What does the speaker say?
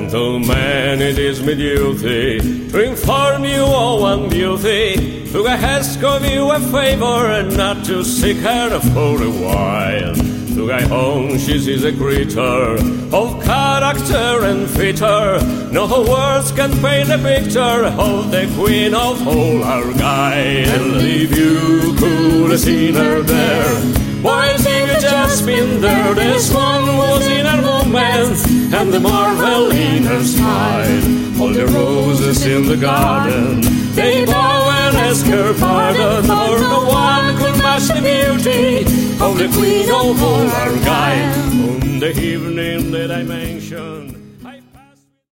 Gentlemen, it is my duty to inform you of one beauty, who I ask of you a favor and not to seek her for a while. To I own she is a creature of character and feature. No words can paint a picture of the queen of all Argyle. If you could have seen her there, while she had just been there, the swan was in her movements and the marvel in her smile. All the roses in the garden, they bow and ask her pardon, for no one could match the beauty of the queen of all Argyle. On the evening that I mentioned,